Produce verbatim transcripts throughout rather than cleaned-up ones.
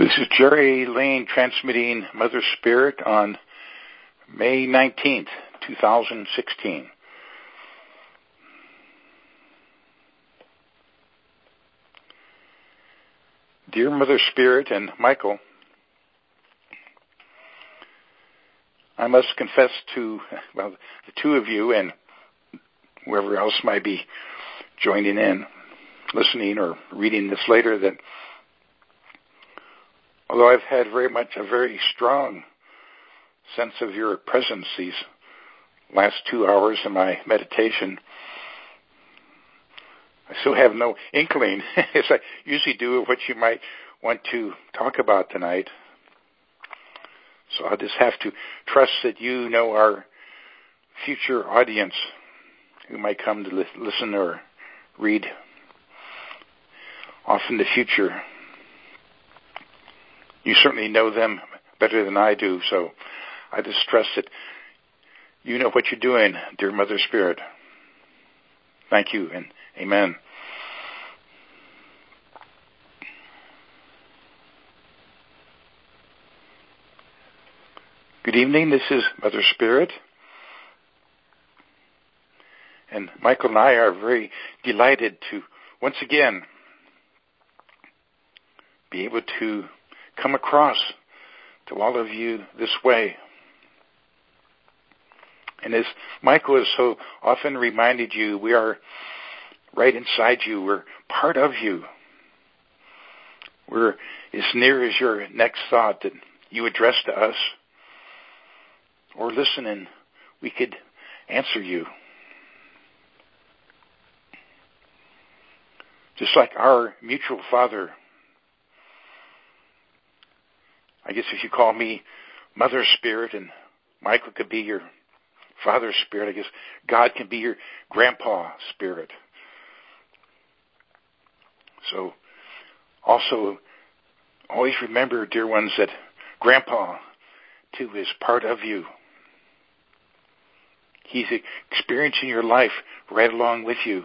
This is Jerry Lane transmitting Mother Spirit on May nineteenth, twenty sixteen. Dear Mother Spirit and Michael, I must confess to, well, the two of you and whoever else might be joining in, listening or reading this later, that although I've had very much a very strong sense of your presence these last two hours in my meditation, I still have no inkling, as I usually do, of what you might want to talk about tonight. So I'll just have to trust that you know our future audience who might come to li- listen or read off in the future. You certainly know them better than I do, so I just trust that you know what you're doing, dear Mother Spirit. Thank you, and amen. Good evening, this is Mother Spirit. And Michael and I are very delighted to once again be able to come across to all of you this way. And as Michael has so often reminded you, we are right inside you. We're part of you. We're as near as your next thought that you address to us, or listen and we could answer you. Just like our mutual Father, I guess if you call me Mother Spirit and Michael could be your Father Spirit, I guess God can be your Grandpa Spirit. So also always remember, dear ones, that Grandpa too is part of you. He's experiencing your life right along with you.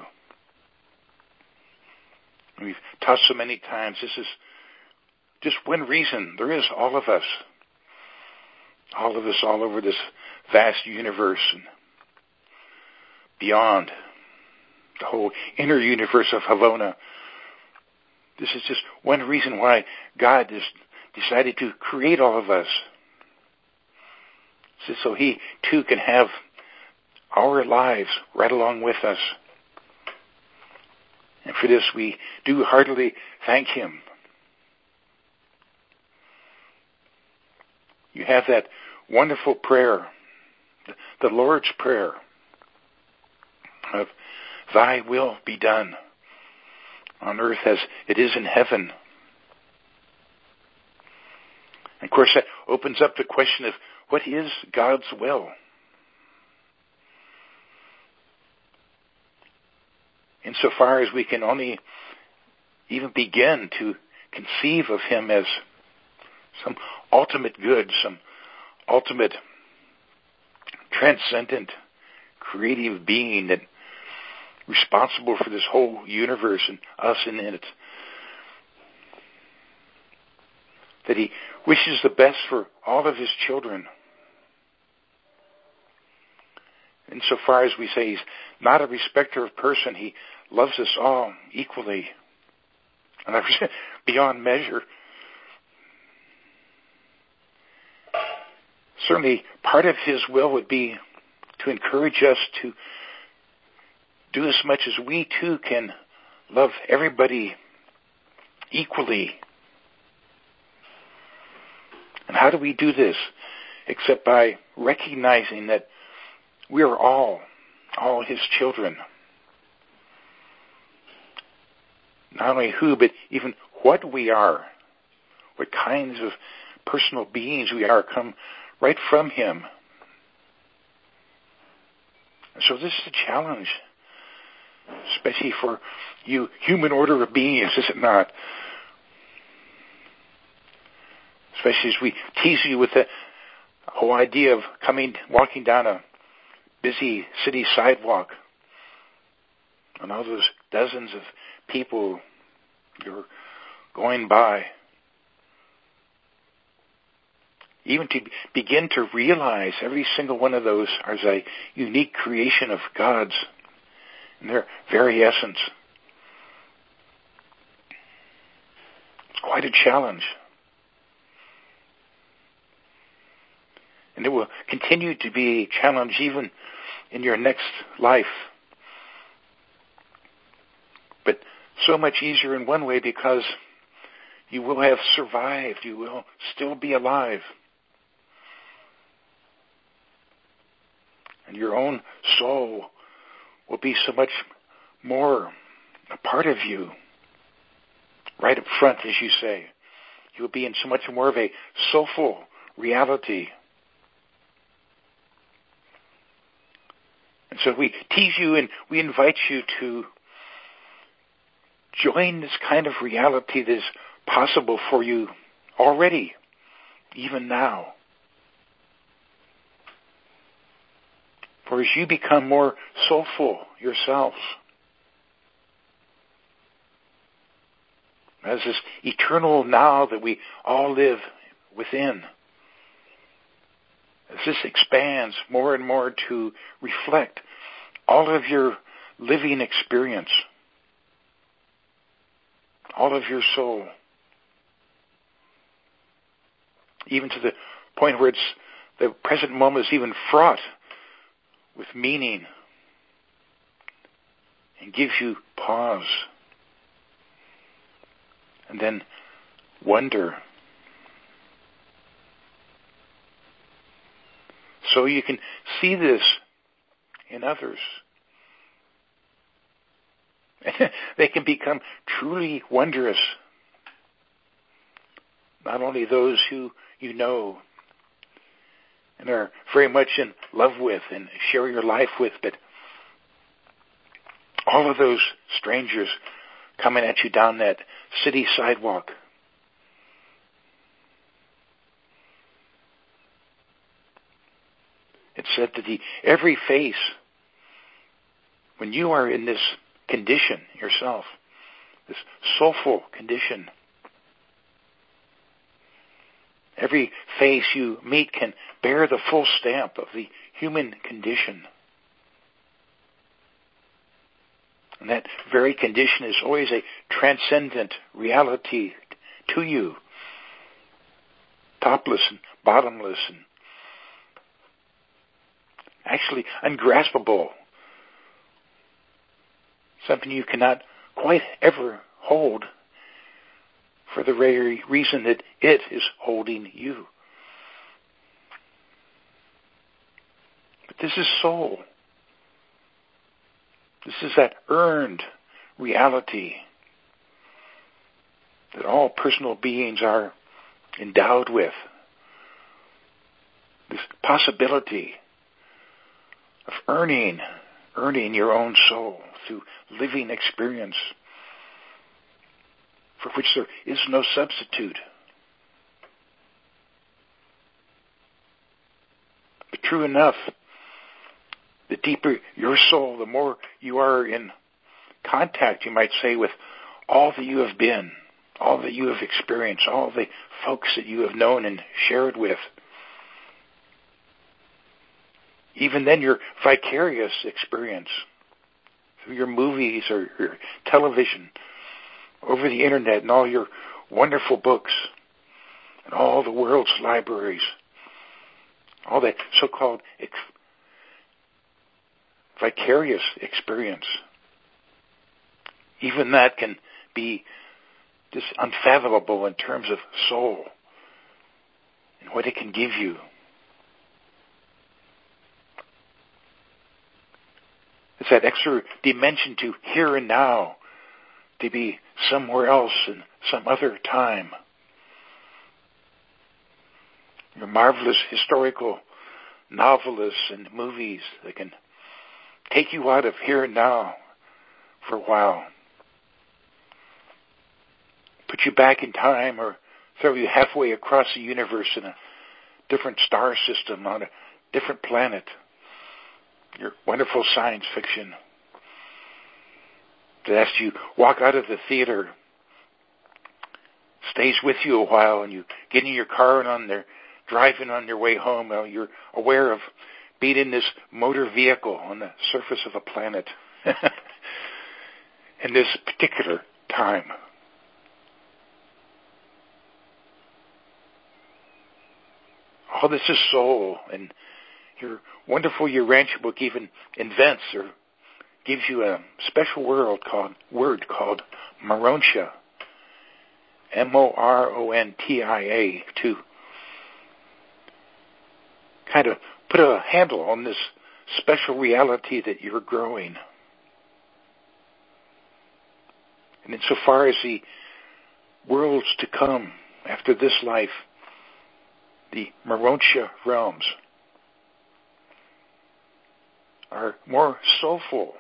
We've taught so many times, this is just one reason. There is all of us. All of us all over this vast universe and beyond. The whole inner universe of Havona. This is just one reason why God has decided to create all of us. So He too can have our lives right along with us. And for this we do heartily thank Him. You have that wonderful prayer, the Lord's Prayer of Thy will be done on earth as it is in heaven. And of course that opens up the question of what is God's will? Insofar as we can only even begin to conceive of Him as some ultimate good, some ultimate transcendent creative being that responsible for this whole universe and us in it. That He wishes the best for all of His children. Insofar as we say He's not a respecter of person, He loves us all equally and beyond measure. Certainly, part of His will would be to encourage us to do as much as we too can love everybody equally. And how do we do this? Except by recognizing that we are all, all His children. Not only who, but even what we are. What kinds of personal beings we are come right from Him. So this is a challenge, especially for you human order of beings, is it not? Especially as we tease you with the whole idea of coming, walking down a busy city sidewalk, and all those dozens of people you're going by. even to begin to realize every single one of those is a unique creation of God's in their very essence. It's quite a challenge. And it will continue to be a challenge even in your next life. But so much easier in one way because you will have survived. You will still be alive. And your own soul will be so much more a part of you. Right up front, as you say. You will be in so much more of a soulful reality. And so we tease you and we invite you to join this kind of reality that is possible for you already, even now. For as you become more soulful yourselves, as this eternal now that we all live within, as this expands more and more to reflect all of your living experience, all of your soul, even to the point where it's the present moment is even fraught with meaning and gives you pause and then wonder. So you can see this in others. They can become truly wondrous. Not only those who you know and are very much in love with and share your life with, but all of those strangers coming at you down that city sidewalk. It said that the, every face, when you are in this condition yourself, this soulful condition, every face you meet can bear the full stamp of the human condition. And that very condition is always a transcendent reality to you, topless and bottomless and actually ungraspable, something you cannot quite ever hold for the very reason that it is holding you. But this is soul. This is that earned reality that all personal beings are endowed with. This possibility of earning, earning your own soul through living experience for which there is no substitute. But true enough, the deeper your soul, the more you are in contact, you might say, with all that you have been, all that you have experienced, all the folks that you have known and shared with. Even then, your vicarious experience through your movies or your television, over the internet and all your wonderful books and all the world's libraries, all that so-called ex- vicarious experience. Even that can be just unfathomable in terms of soul and what it can give you. It's that extra dimension to here and now, to be somewhere else in some other time. Your marvelous historical novelists and movies that can take you out of here and now for a while. Put you back in time or throw you halfway across the universe in a different star system on a different planet. Your wonderful science fiction that after you walk out of the theater stays with you a while and you get in your car and on their driving on your way home, well, you're aware of being in this motor vehicle on the surface of a planet in this particular time. All this is soul, and your wonderful Urantia book even invents or gives you a special word called word called Morontia, M O R O N T I A, to kind of put a handle on this special reality that you're growing. And insofar as the worlds to come after this life, the Morontia realms, are more soulful.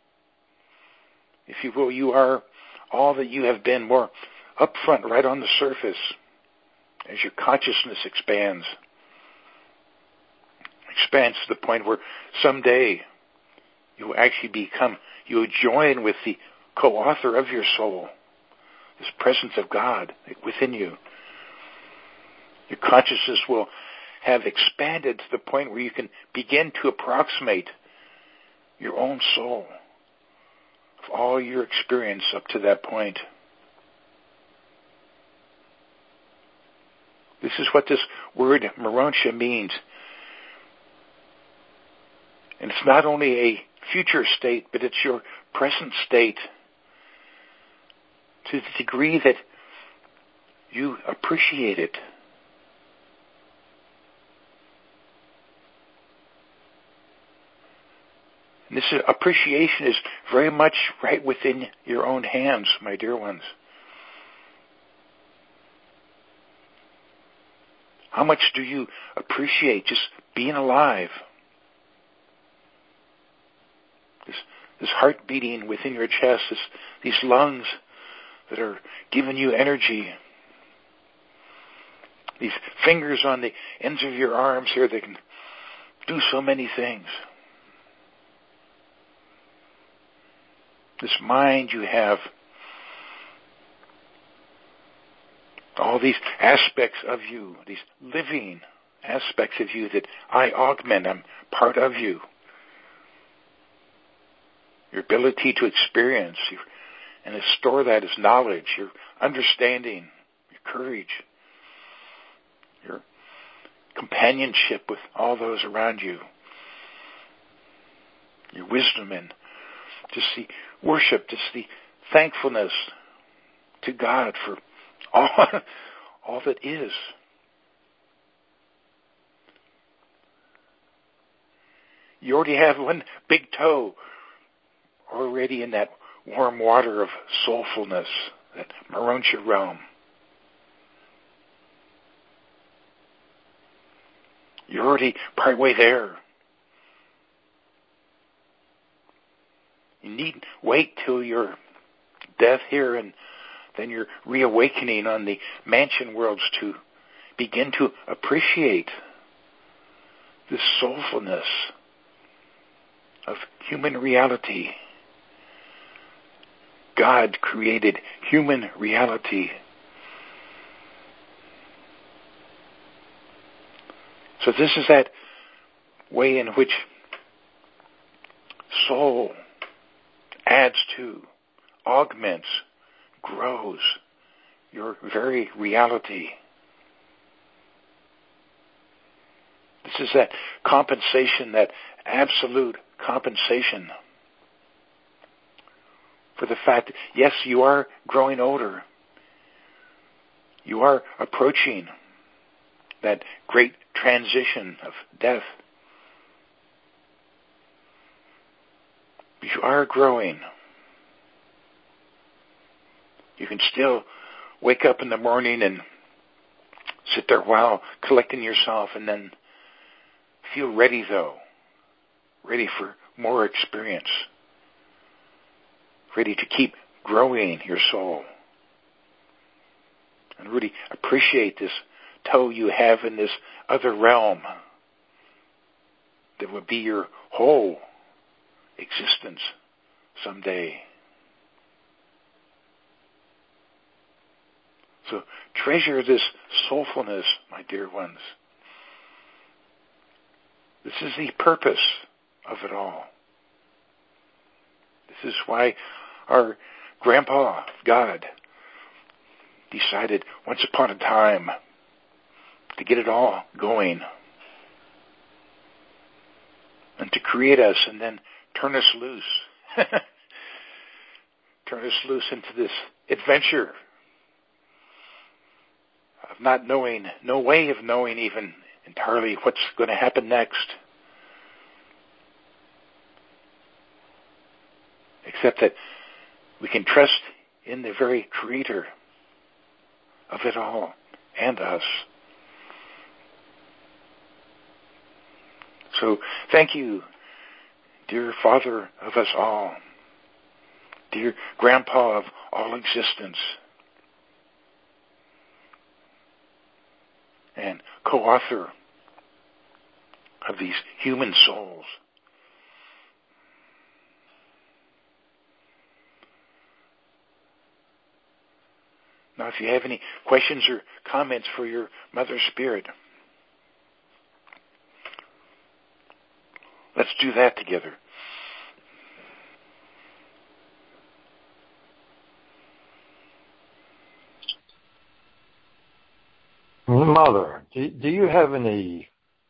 If you will, you are all that you have been, more upfront, right on the surface, as your consciousness expands. Expands to the point where someday you will actually become, you will join with the co-author of your soul, this presence of God within you. Your consciousness will have expanded to the point where you can begin to approximate your own soul of all your experience up to that point. This is what this word Morontia means. And it's not only a future state, but it's your present state, to the degree that you appreciate it. And this appreciation is very much right within your own hands, my dear ones. How much do you appreciate just being alive? This, this heart beating within your chest, this, these lungs that are giving you energy. These fingers on the ends of your arms here that can do so many things. This mind you have. All these aspects of you, these living aspects of you that I augment, I'm part of you. Your ability to experience, your, and to store that as knowledge, your understanding, your courage, your companionship with all those around you, your wisdom, and just the worship, just the thankfulness to God for all, all that is. You already have one big toe already in that warm water of soulfulness, that Morontia realm. You're already partway there. You needn't wait till your death here and then your reawakening on the mansion worlds to begin to appreciate this soulfulness of human reality. God created human reality. So this is that way in which soul adds to, augments, grows your very reality. This is that compensation, that absolute compensation for the fact that, yes, you are growing older. You are approaching that great transition of death. But you are growing. You can still wake up in the morning and sit there while collecting yourself, and then feel ready, though. Ready for more experience. Ready to keep growing your soul. And really appreciate this toe you have in this other realm that will be your whole existence someday. So treasure this soulfulness, my dear ones. This is the purpose of it all. This is why our Grandpa, God, decided once upon a time to get it all going and to create us and then turn us loose. Turn us loose into this adventure of not knowing, no way of knowing even entirely what's going to happen next. Except that we can trust in the very Creator of it all and us. So thank you, dear Father of us all, dear Grandpa of all existence, and co-author of these human souls. Now, if you have any questions or comments for your Mother Spirit, let's do that together. Mother, do, do you have any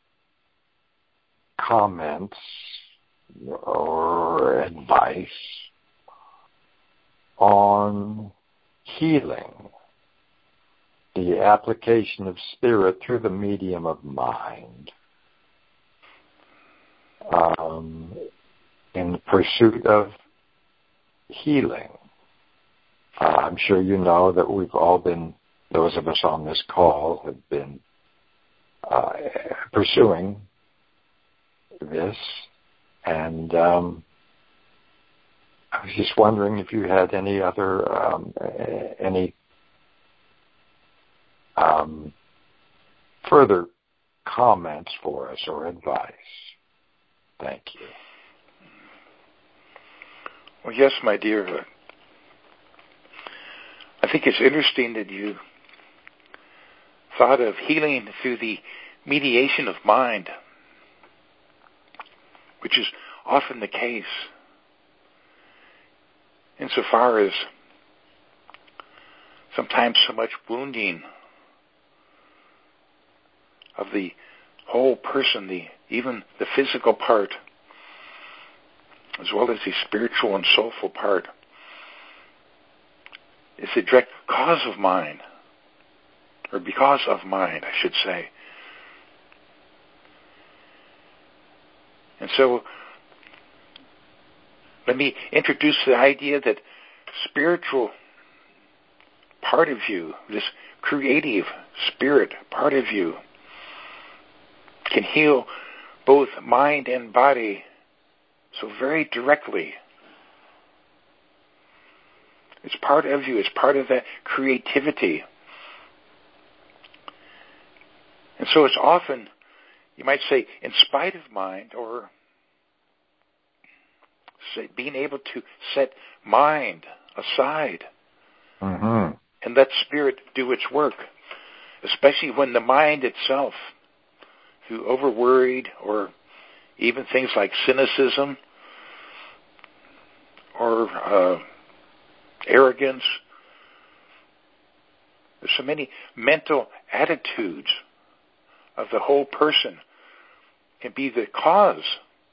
comments or advice on healing, the application of spirit through the medium of mind, um, in pursuit of healing? Uh, I'm sure you know that we've all been, those of us on this call have been uh, pursuing this, and um, I was just wondering if you had any other, um, any um, further comments for us or advice. Thank you. Well, yes, my dear. I think it's interesting that you thought of healing through the mediation of mind, which is often the case insofar as sometimes so much wounding of the whole person, the even the physical part, as well as the spiritual and soulful part, is the direct cause of mind, or because of mind, I should say. And so, let me introduce the idea that spiritual part of you, this creative spirit part of you, can heal both mind and body so very directly. It's part of you. It's part of that creativity. And so it's often, you might say, in spite of mind, or say, being able to set mind aside mm-hmm. and let spirit do its work, especially when the mind itself, through overworried or even things like cynicism or uh, arrogance, there's so many mental attitudes of the whole person can be the cause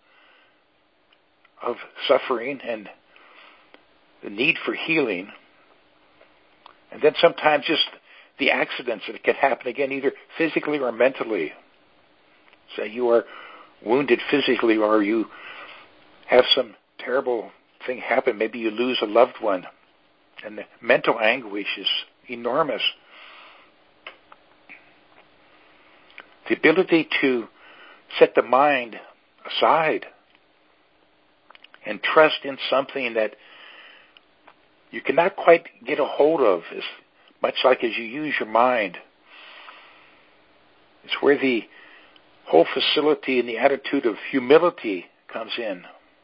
of suffering and the need for healing. And then sometimes just the accidents that can happen again, either physically or mentally. Say you are wounded physically, or you have some terrible thing happen. Maybe you lose a loved one, and the mental anguish is enormous. The ability to set the mind aside and trust in something that you cannot quite get a hold of, as much like as you use your mind. It's where the whole facility and the attitude of humility comes in.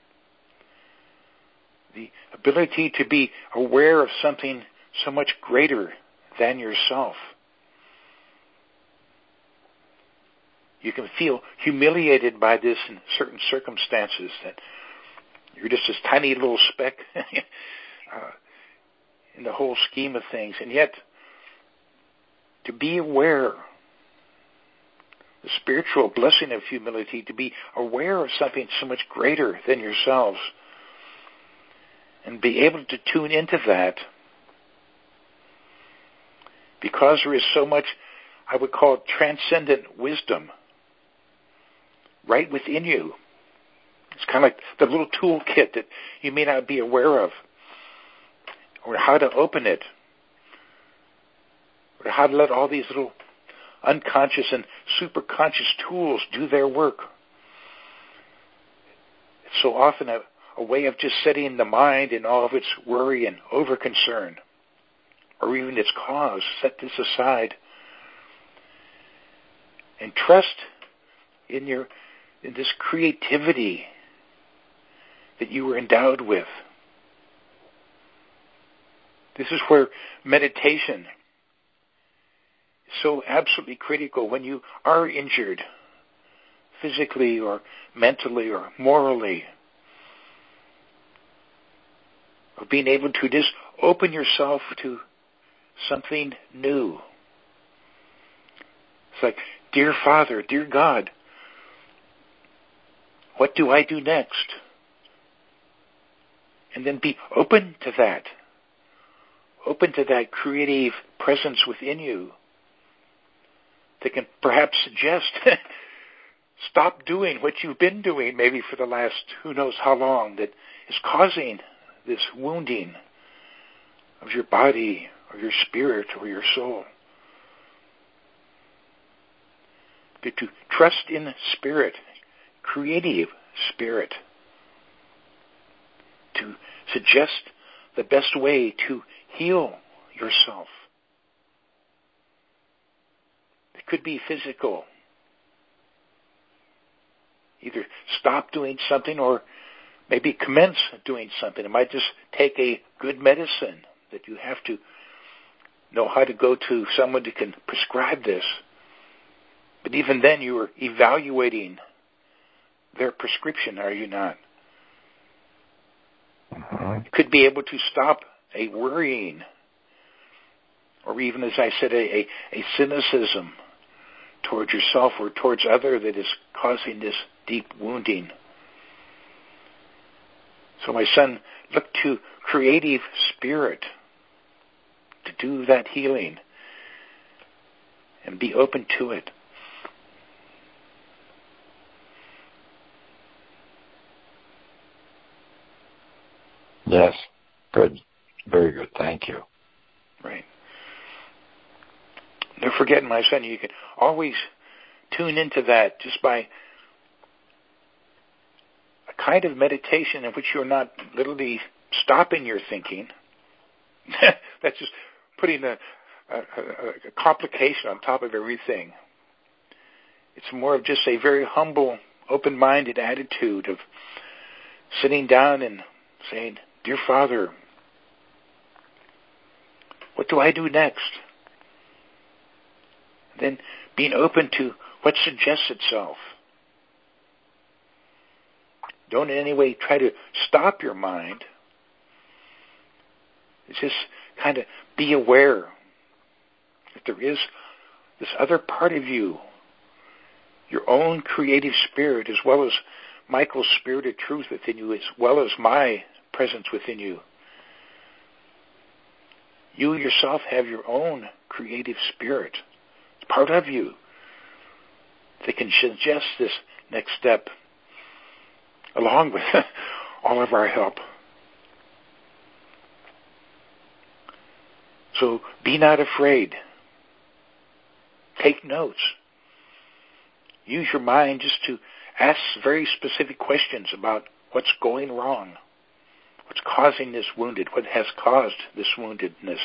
The ability to be aware of something so much greater than yourself. You can feel humiliated by this in certain circumstances, that you're just this tiny little speck uh, in the whole scheme of things. And yet, to be aware, the spiritual blessing of humility, to be aware of something so much greater than yourselves, and be able to tune into that, because there is so much, I would call it, transcendent wisdom right within you. It's kind of like the little toolkit that you may not be aware of, or how to open it, or how to let all these little unconscious and superconscious tools do their work. It's so often a, a way of just setting the mind in all of its worry and over-concern, or even its cause. Set this aside and trust in your in this creativity that you were endowed with. This is where meditation is so absolutely critical when you are injured, physically or mentally or morally, of being able to just open yourself to something new. It's like, dear Father, dear God, what do I do next? And then be open to that. Open to that creative presence within you that can perhaps suggest stop doing what you've been doing maybe for the last who knows how long, that is causing this wounding of your body or your spirit or your soul. But to trust in spirit, creative spirit, to suggest the best way to heal yourself. It could be physical. Either stop doing something or maybe commence doing something. It might just take a good medicine that you have to know how to go to someone who can prescribe this. But even then you are evaluating their prescription, are you not? Uh-huh. You could be able to stop a worrying, or even, as I said, a, a, a cynicism towards yourself or towards other that is causing this deep wounding. So my son, look to creative spirit to do that healing and be open to it. Yes. Good. Very good. Thank you. Right. Don't forget, my son, you can always tune into that just by a kind of meditation in which you're not literally stopping your thinking. That's just putting a, a, a complication on top of everything. It's more of just a very humble, open-minded attitude of sitting down and saying, dear Father, what do I do next? Then being open to what suggests itself. Don't in any way try to stop your mind. It's just kind of be aware that there is this other part of you, your own creative spirit, as well as Michael's spirit of truth within you, as well as my presence within you. You yourself have your own creative spirit. It's part of you that can suggest this next step along with all of our help. So be not afraid. Take notes. Use your mind just to ask very specific questions about what's going wrong, what's causing this wounded, what has caused this woundedness.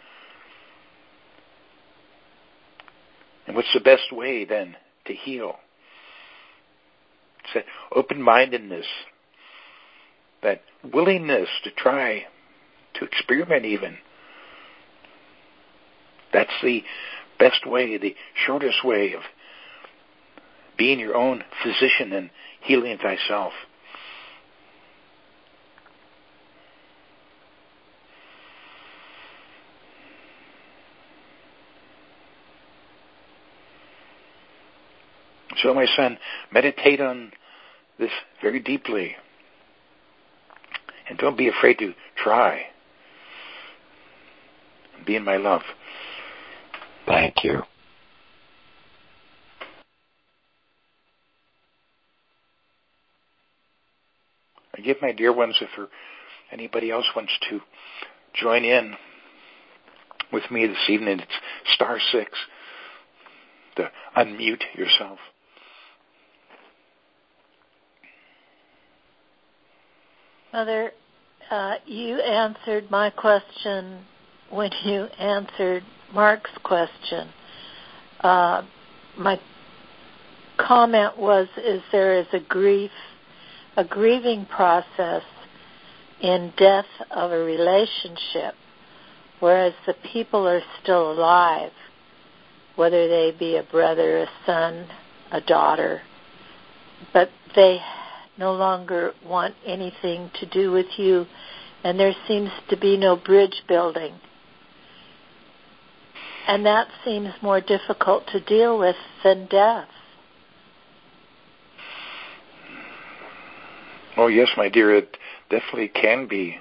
And what's the best way then to heal? It's that open-mindedness, that willingness to try, to experiment even. That's the best way, the shortest way of being your own physician and healing thyself. So, my son, meditate on this very deeply. And don't be afraid to try. Be in my love. Thank you. I give my dear ones, if there, anybody else wants to join in with me this evening, it's star six to unmute yourself. Mother, uh, you answered my question when you answered Mark's question. Uh, my comment was, is there is a grief, a grieving process in death of a relationship, whereas the people are still alive, whether they be a brother, a son, a daughter, but they no longer want anything to do with you, and there seems to be no bridge building. And that seems more difficult to deal with than death. Oh, yes, my dear, it definitely can be.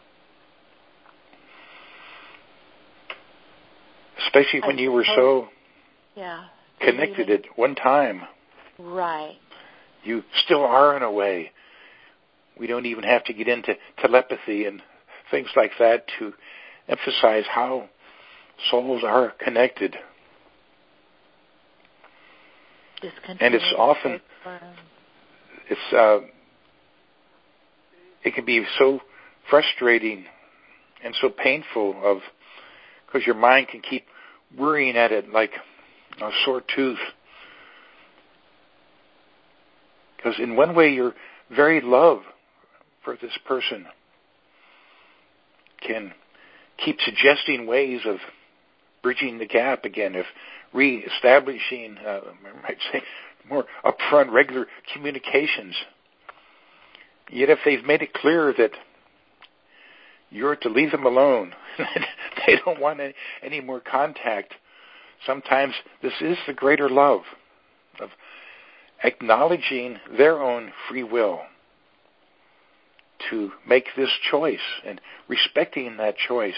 Especially when you were so yeah, connected at one time. Right. You still are in a way. We don't even have to get into telepathy and things like that to emphasize how souls are connected. And it's often, it's uh, it can be so frustrating and so painful of, because your mind can keep worrying at it like a sore tooth. Because in one way, your very love for this person can keep suggesting ways of bridging the gap again, of re-establishing, uh, I might say, more upfront, regular communications. Yet if they've made it clear that you're to leave them alone, they don't want any, any more contact, sometimes this is the greater love of acknowledging their own free will to make this choice and respecting that choice.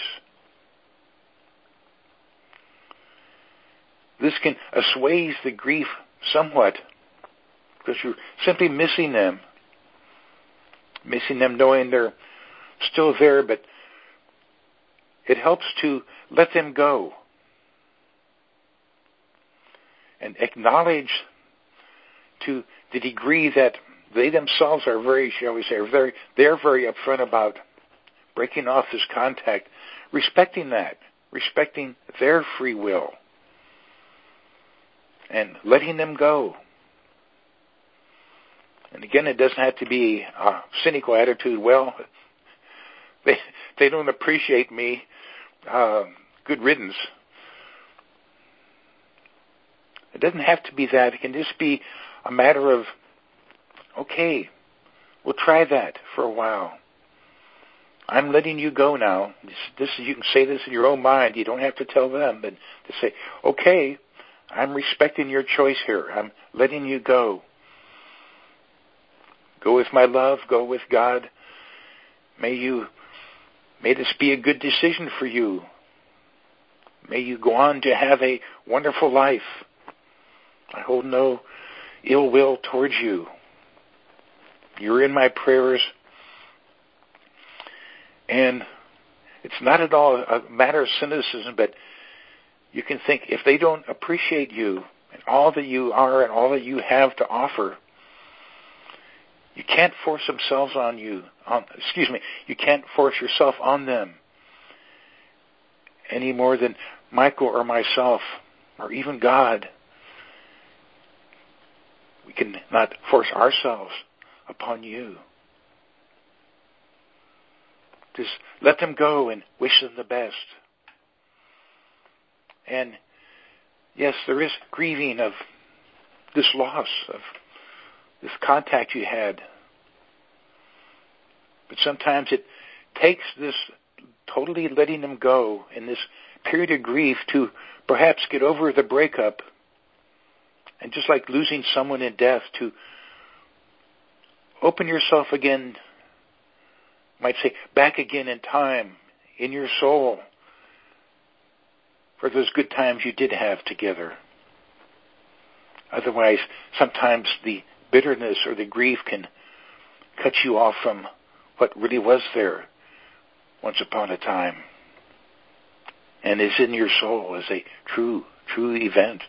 This can assuage the grief somewhat because you're simply missing them, missing them knowing they're still there, but it helps to let them go and acknowledge to the degree that they themselves are very, shall we say, are very, they're very upfront about breaking off this contact, respecting that, respecting their free will, and letting them go. And again, it doesn't have to be a cynical attitude. Well, they they don't appreciate me. Uh, good riddance. It doesn't have to be that. It can just be a matter of, okay, we'll try that for a while. I'm letting you go now. This, this you can say this in your own mind. You don't have to tell them, but to say, okay, I'm respecting your choice here. I'm letting you go. Go with my love. Go with God. May you, may this be a good decision for you. May you go on to have a wonderful life. I hold no ill will towards you. You're in my prayers. And it's not at all a matter of cynicism, but you can think, if they don't appreciate you and all that you are and all that you have to offer, you can't force themselves on you. On, excuse me, you can't force yourself on them any more than Michael or myself or even God. We can not force ourselves upon you. Just let them go and wish them the best. And yes, there is grieving of this loss of this contact you had. But sometimes it takes this totally letting them go in this period of grief to perhaps get over the breakup, and just like losing someone in death, to open yourself again, might say, back again in time, in your soul, for those good times you did have together. Otherwise, sometimes the bitterness or the grief can cut you off from what really was there once upon a time, and is in your soul as a true, true event.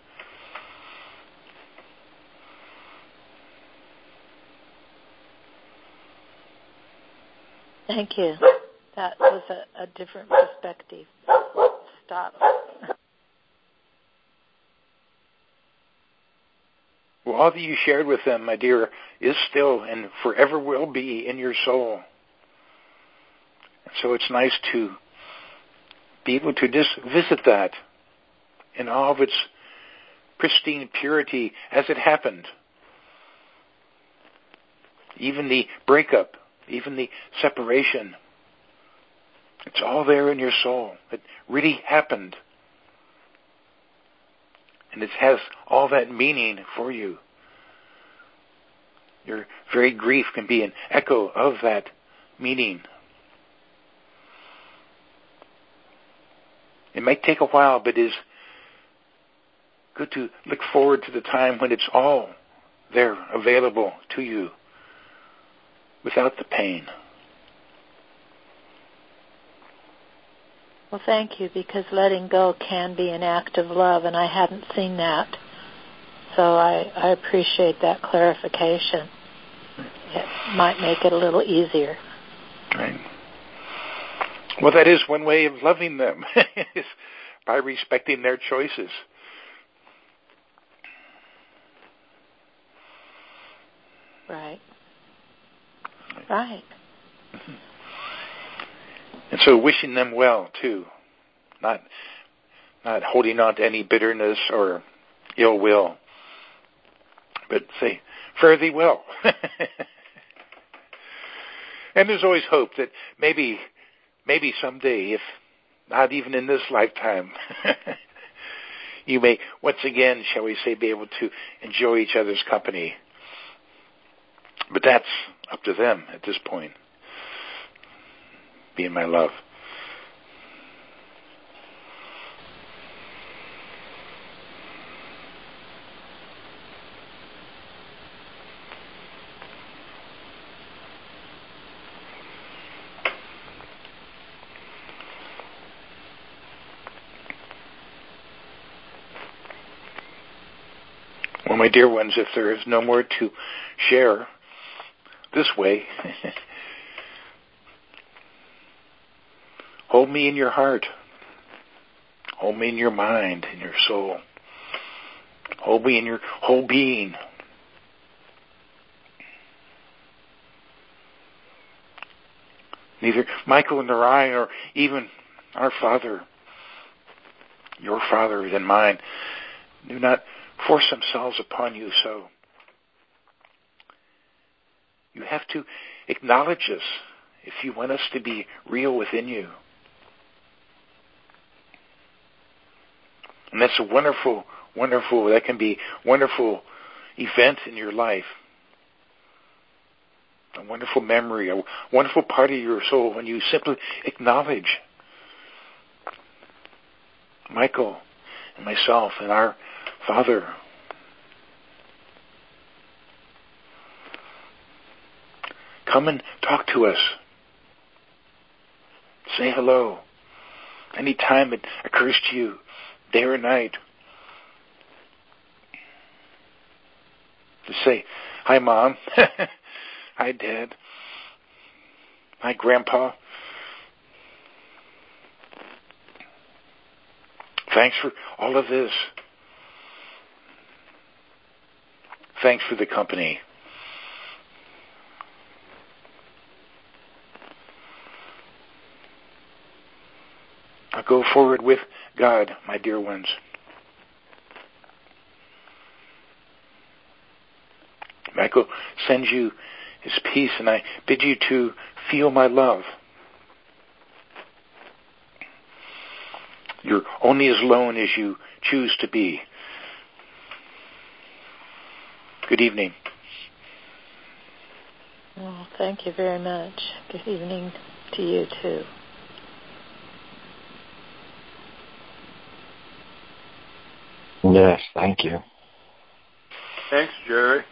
Thank you. That was a, a different perspective. Stop. Well, all that you shared with them, my dear, is still and forever will be in your soul. So it's nice to be able to just visit that in all of its pristine purity as it happened. Even the breakup, even the separation, it's all there in your soul. It really happened. And it has all that meaning for you. Your very grief can be an echo of that meaning. It might take a while, but it is good to look forward to the time when it's all there, available to you, without the pain. Well, thank you, because letting go can be an act of love, and I hadn't seen that. So I, I appreciate that clarification. It might make it a little easier. Right. Well, that is one way of loving them, is by respecting their choices. Right. Right. Mm-hmm. And so wishing them well, too. Not not holding on to any bitterness or ill will, but say, fare thee well. And there's always hope that maybe, maybe someday, if not even in this lifetime, you may once again, shall we say, be able to enjoy each other's company. But that's up to them at this point. Being my love. Well, my dear ones, if there is no more to share this way, hold me in your heart. Hold me in your mind, in your soul. Hold me in your whole being. Neither Michael nor I, or even our Father, your Father and mine, do not force themselves upon you so. You have to acknowledge us if you want us to be real within you. And that's a wonderful, wonderful, that can be wonderful event in your life. A wonderful memory, a wonderful part of your soul when you simply acknowledge Michael and myself and our Father. Come and talk to us. Say hello. Anytime it occurs to you, day or night. Just say, hi, Mom. Hi, Dad. Hi, Grandpa. Thanks for all of this. Thanks for the company. Now go forward with God, my dear ones. Michael sends you his peace, and I bid you to feel my love. You're only as alone as you choose to be. Good evening. Well, thank you very much. Good evening to you, too. Yes, thank you. Thanks, Jerry.